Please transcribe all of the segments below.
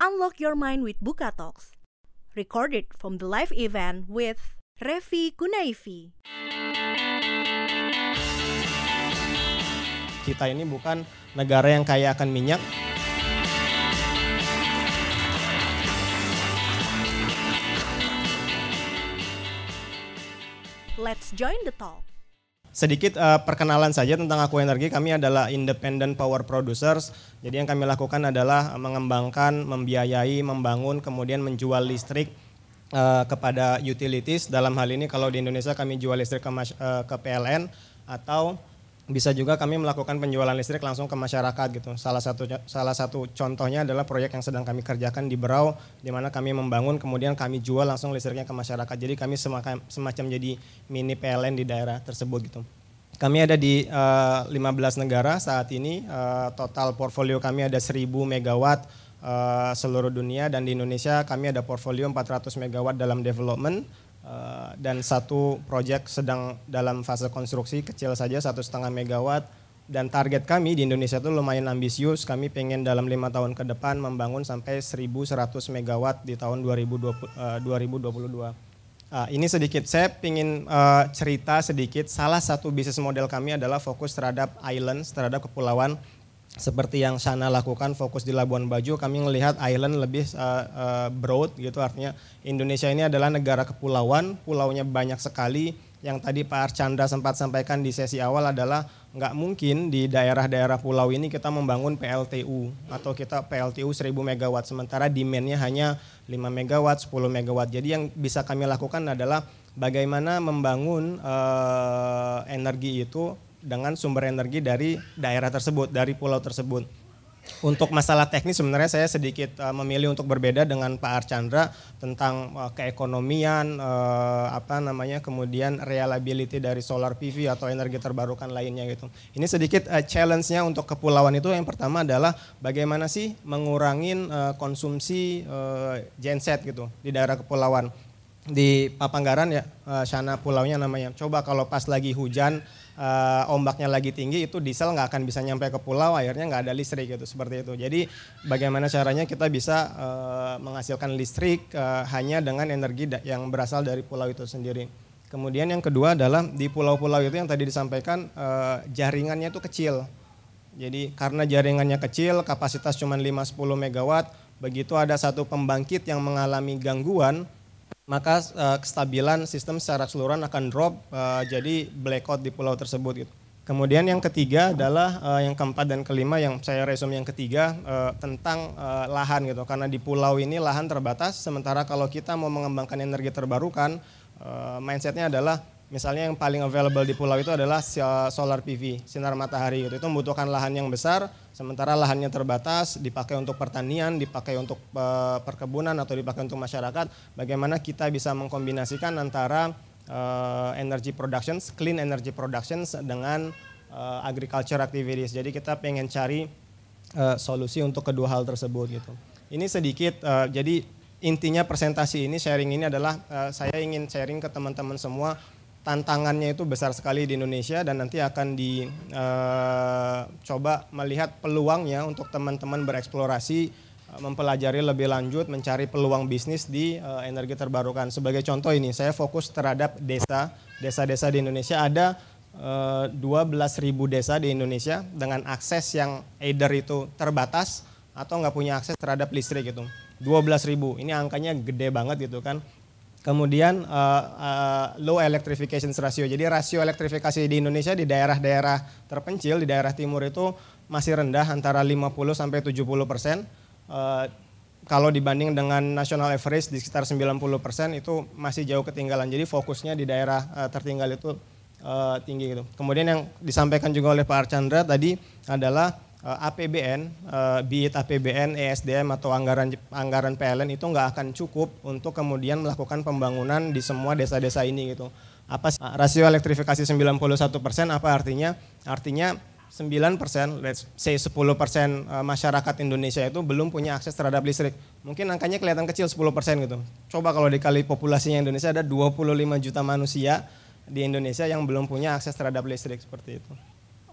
Unlock your mind with Buka Talks. Recorded from the live event with Revi Kunaifi. Kita ini bukan negara yang kaya akan minyak. Let's join the talk. Sedikit perkenalan saja tentang Aku Energi. Kami adalah independent power producers. Jadi yang kami lakukan adalah mengembangkan, membiayai, membangun, kemudian menjual listrik kepada utilities. Dalam hal ini kalau di Indonesia kami jual listrik ke PLN, atau bisa juga kami melakukan penjualan listrik langsung ke masyarakat gitu. Salah satu contohnya adalah proyek yang sedang kami kerjakan di Berau, di mana kami membangun kemudian kami jual langsung listriknya ke masyarakat. Jadi kami semacam jadi mini PLN di daerah tersebut gitu. Kami ada di 15 negara saat ini. Total portfolio kami ada 1000 megawatt seluruh dunia, dan di Indonesia kami ada portfolio 400 megawatt dalam development. Dan satu proyek sedang dalam fase konstruksi kecil saja 1,5 megawatt, dan target kami di Indonesia itu lumayan ambisius. Kami pengen dalam 5 tahun ke depan membangun sampai 1.100 megawatt di tahun 2022. Ini sedikit saya ingin cerita sedikit. Salah satu bisnis model kami adalah fokus terhadap islands, terhadap kepulauan. Seperti yang Shana lakukan, fokus di Labuan Bajo, kami melihat island lebih broad gitu, artinya Indonesia ini adalah negara kepulauan, pulaunya banyak sekali. Yang tadi Pak Archandra sempat sampaikan di sesi awal adalah nggak mungkin di daerah-daerah pulau ini kita membangun PLTU atau kita PLTU 1000 megawatt, sementara demand-nya hanya 5 megawatt, 10 megawatt. Jadi yang bisa kami lakukan adalah bagaimana membangun energi itu dengan sumber energi dari daerah tersebut, dari pulau tersebut. Untuk masalah teknis sebenarnya saya sedikit memilih untuk berbeda dengan Pak Archandra tentang keekonomian, kemudian reliability dari solar PV atau energi terbarukan lainnya gitu. Ini sedikit challenge-nya untuk kepulauan itu. Yang pertama adalah bagaimana sih mengurangin konsumsi genset gitu di daerah kepulauan. Di Papanggaran ya, Shana pulaunya namanya. Coba kalau pas lagi hujan, ombaknya lagi tinggi, itu diesel nggak akan bisa nyampe ke pulau, akhirnya nggak ada listrik gitu, seperti itu. Jadi bagaimana caranya kita bisa menghasilkan listrik hanya dengan energi yang berasal dari pulau itu sendiri. Kemudian yang kedua adalah di pulau-pulau itu yang tadi disampaikan jaringannya itu kecil. Jadi karena jaringannya kecil, kapasitas cuma 5-10 megawatt, begitu ada satu pembangkit yang mengalami gangguan, maka kestabilan sistem secara keseluruhan akan drop, jadi blackout di pulau tersebut gitu. Kemudian yang ketiga adalah yang keempat dan kelima, yang saya resume yang ketiga tentang lahan gitu, karena di pulau ini lahan terbatas. Sementara kalau kita mau mengembangkan energi terbarukan, mindsetnya adalah misalnya yang paling available di pulau itu adalah solar PV, sinar matahari gitu. Itu membutuhkan lahan yang besar, sementara lahannya terbatas, dipakai untuk pertanian, dipakai untuk perkebunan, atau dipakai untuk masyarakat. Bagaimana kita bisa mengkombinasikan antara energy production, clean energy production dengan agriculture activities. Jadi kita pengen cari solusi untuk kedua hal tersebut gitu. Ini sedikit, jadi intinya presentasi ini, sharing ini adalah saya ingin sharing ke teman-teman semua. Tantangannya itu besar sekali di Indonesia, dan nanti akan dicoba melihat peluangnya untuk teman-teman bereksplorasi, mempelajari lebih lanjut, mencari peluang bisnis di energi terbarukan. Sebagai contoh ini, saya fokus terhadap desa-desa di Indonesia. Ada 12.000 desa di Indonesia dengan akses yang either itu terbatas atau nggak punya akses terhadap listrik gitu. 12.000, ini angkanya gede banget gitu kan. Kemudian low electrification ratio. Jadi rasio elektrifikasi di Indonesia di daerah-daerah terpencil, di daerah timur itu masih rendah, antara 50-70%. Kalau dibanding dengan national average di sekitar 90%, itu masih jauh ketinggalan. Jadi fokusnya di daerah tertinggal itu tinggi gitu. Kemudian yang disampaikan juga oleh Pak Archandra tadi adalah APBN, be it APBN, ESDM atau anggaran PLN itu nggak akan cukup untuk kemudian melakukan pembangunan di semua desa-desa ini gitu. Apa rasio elektrifikasi 91%, apa artinya? Artinya 9%, let's say 10% masyarakat Indonesia itu belum punya akses terhadap listrik. Mungkin angkanya kelihatan kecil 10% gitu. Coba kalau dikali populasinya Indonesia, ada 25 juta manusia di Indonesia yang belum punya akses terhadap listrik, seperti itu.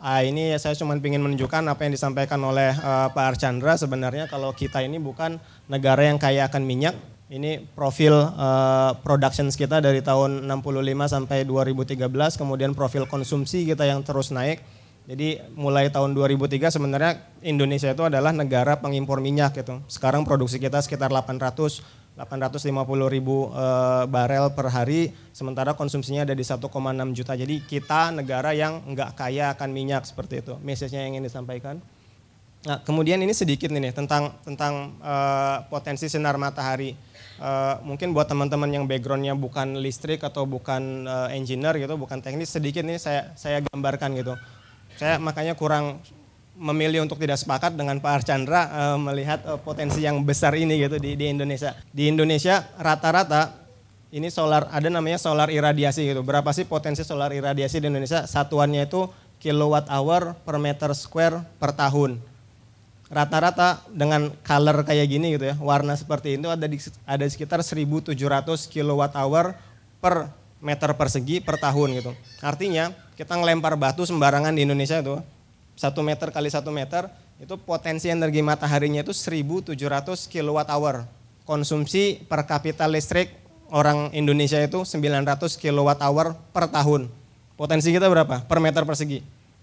Ini saya cuma ingin menunjukkan apa yang disampaikan oleh Pak Archandra. Sebenarnya kalau kita ini bukan negara yang kaya akan minyak. Ini profil production kita dari tahun 65 sampai 2013, kemudian profil konsumsi kita yang terus naik. Jadi mulai tahun 2003 sebenarnya Indonesia itu adalah negara pengimpor minyak gitu. Sekarang produksi kita sekitar 850 ribu barel per hari, sementara konsumsinya ada di 1,6 juta. Jadi kita negara yang enggak kaya akan minyak, seperti itu. Message-nya yang ingin disampaikan. Nah, kemudian ini sedikit nih tentang potensi sinar matahari. Mungkin buat teman-teman yang background-nya bukan listrik atau bukan engineer gitu, bukan teknis, sedikit nih saya gambarkan gitu. Saya makanya kurang memilih untuk tidak sepakat dengan Pak Archandra melihat potensi yang besar ini gitu di Indonesia. Di Indonesia rata-rata ini solar, ada namanya solar iradiasi gitu. Berapa sih potensi solar iradiasi di Indonesia? Satuannya itu kilowatt hour per meter square per tahun. Rata-rata dengan color kayak gini gitu ya, warna seperti itu ada sekitar 1.700 kilowatt hour per meter persegi per tahun gitu. Artinya kita ngelempar batu sembarangan di Indonesia itu 1 meter kali 1 meter itu potensi energi mataharinya itu 1.700 kilowatt hour. Konsumsi per kapita listrik orang Indonesia itu 900 kilowatt hour per tahun. Potensi kita berapa? Per meter persegi.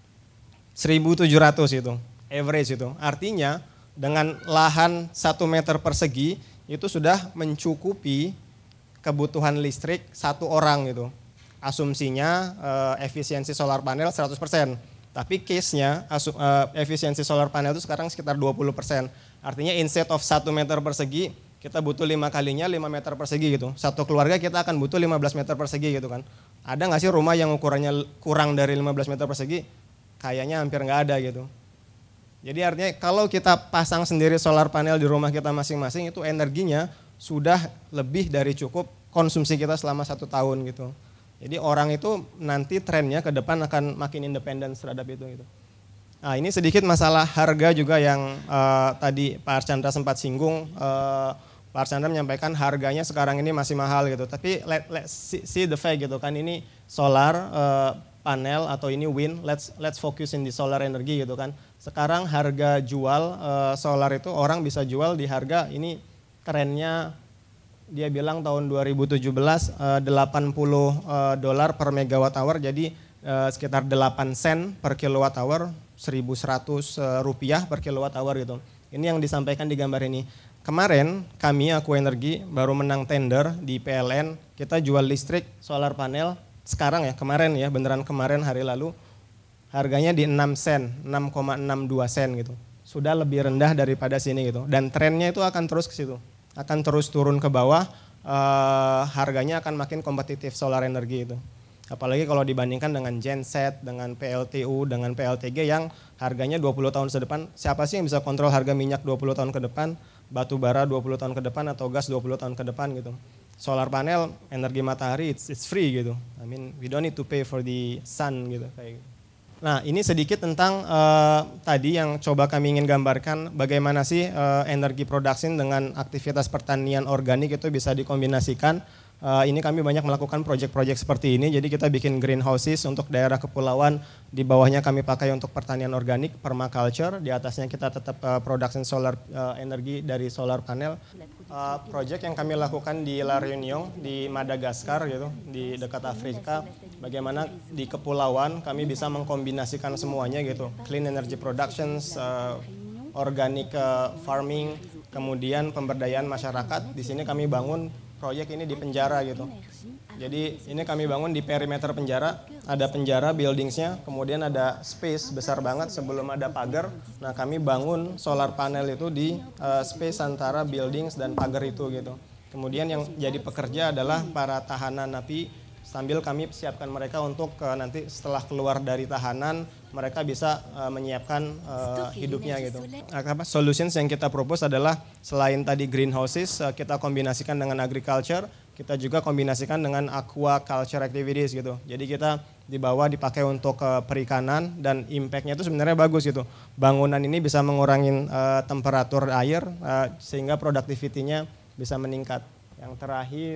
1.700 itu. Average itu. Artinya dengan lahan 1 meter persegi itu sudah mencukupi kebutuhan listrik satu orang gitu. Asumsinya efisiensi solar panel 100%. Tapi case-nya efisiensi solar panel itu sekarang sekitar 20%. Artinya instead of 1 meter persegi kita butuh 5 kalinya 5 meter persegi gitu. Satu keluarga kita akan butuh 15 meter persegi gitu kan. Ada nggak sih rumah yang ukurannya kurang dari 15 meter persegi? Kayaknya hampir nggak ada gitu. Jadi artinya kalau kita pasang sendiri solar panel di rumah kita masing-masing itu energinya sudah lebih dari cukup konsumsi kita selama 1 tahun gitu. Jadi orang itu nanti trennya ke depan akan makin independen terhadap itu gitu. Nah ini sedikit masalah harga juga yang tadi Pak Archandra sempat singgung. Pak Archandra menyampaikan harganya sekarang ini masih mahal gitu. Tapi let's see the fact gitu kan, ini solar panel atau ini wind, let's focus in di solar energy gitu kan. Sekarang harga jual solar itu orang bisa jual di harga ini trennya dia bilang tahun 2017 $80 per megawatt hour, jadi sekitar 8 sen per kilowatt hour, 1.100 rupiah per kilowatt hour gitu. Ini yang disampaikan di gambar ini. Kemarin kami Aku Energi baru menang tender di PLN, kita jual listrik solar panel sekarang ya, kemarin ya, beneran kemarin hari lalu. Harganya di 6 sen, 6,62 sen gitu. Sudah lebih rendah daripada sini gitu. Dan trennya itu akan terus ke situ. Akan terus turun ke bawah, harganya akan makin kompetitif solar energi itu. Apalagi kalau dibandingkan dengan genset, dengan PLTU, dengan PLTG yang harganya 20 tahun ke depan. Siapa sih yang bisa kontrol harga minyak 20 tahun ke depan, batu bara 20 tahun ke depan, atau gas 20 tahun ke depan gitu. Solar panel, energi matahari, it's free gitu. I mean, we don't need to pay for the sun gitu kayak gitu. Nah ini sedikit tentang tadi yang coba kami ingin gambarkan bagaimana sih energi production dengan aktivitas pertanian organik itu bisa dikombinasikan. Ini kami banyak melakukan proyek-proyek seperti ini, jadi kita bikin greenhouses untuk daerah kepulauan, di bawahnya kami pakai untuk pertanian organik, permaculture, di atasnya kita tetap production solar energi dari solar panel. Proyek yang kami lakukan di La Réunion, di Madagaskar gitu, di dekat Afrika, bagaimana di kepulauan kami bisa mengkombinasikan semuanya gitu, clean energy productions, organic farming, kemudian pemberdayaan masyarakat. Di sini kami bangun proyek ini di penjara gitu. Jadi ini kami bangun di perimeter penjara, ada penjara buildingsnya, kemudian ada space besar banget sebelum ada pagar. Nah kami bangun solar panel itu di space antara buildings dan pagar itu gitu. Kemudian yang jadi pekerja adalah para tahanan napi, sambil kami siapkan mereka untuk nanti setelah keluar dari tahanan mereka bisa menyiapkan hidupnya gitu. Solutions yang kita propose adalah selain tadi greenhouses, kita kombinasikan dengan agriculture, kita juga kombinasikan dengan aquaculture activities gitu. Jadi kita di bawah dipakai untuk perikanan dan impact-nya itu sebenarnya bagus gitu. Bangunan ini bisa mengurangi temperatur air sehingga productivity-nya bisa meningkat. Yang terakhir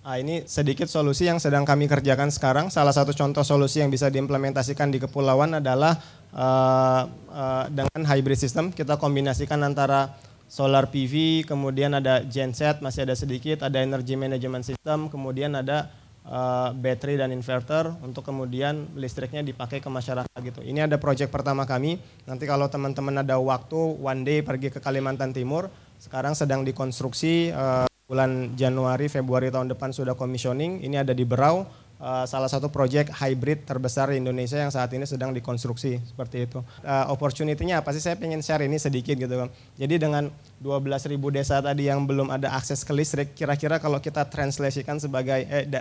Ini sedikit solusi yang sedang kami kerjakan sekarang. Salah satu contoh solusi yang bisa diimplementasikan di kepulauan adalah dengan hybrid system. Kita kombinasikan antara solar PV, kemudian ada genset, masih ada sedikit, ada energy management system, kemudian ada battery dan inverter untuk kemudian listriknya dipakai ke masyarakat gitu. Ini ada proyek pertama kami. Nanti kalau teman-teman ada waktu, one day pergi ke Kalimantan Timur. Sekarang sedang dikonstruksi. Bulan Januari, Februari tahun depan sudah commissioning. Ini ada di Berau, salah satu proyek hybrid terbesar di Indonesia yang saat ini sedang dikonstruksi, seperti itu. Opportunity-nya apa sih? Saya pengen share ini sedikit gitu kan. Jadi dengan 12.000 desa tadi yang belum ada akses ke listrik, kira-kira kalau kita translasikan sebagai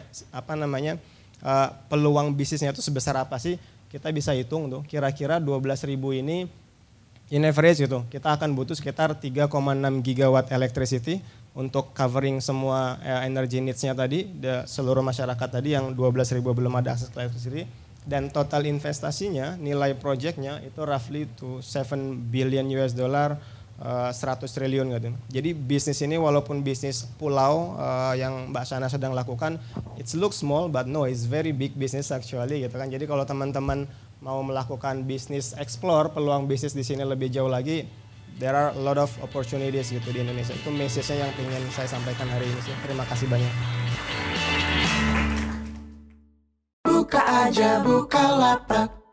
peluang bisnisnya itu sebesar apa sih? Kita bisa hitung tuh, kira-kira 12.000 ini in average gitu, kita akan butuh sekitar 3,6 gigawatt electricity untuk covering semua energy needs-nya tadi, seluruh masyarakat tadi yang 12.000 belum ada akses ke electricity, dan total investasinya, nilai projectnya itu roughly to 7 billion US dollar, 100 triliun gitu. Jadi bisnis ini walaupun bisnis pulau yang Mbak Shana sedang lakukan, it looks small but no, it's very big business actually gitu kan. Jadi kalau teman-teman mau melakukan bisnis explore, peluang bisnis di sini lebih jauh lagi, there are a lot of opportunities gitu di Indonesia. Itu message-nya yang ingin saya sampaikan hari ini sih. Terima kasih banyak. Buka aja Bukalapak.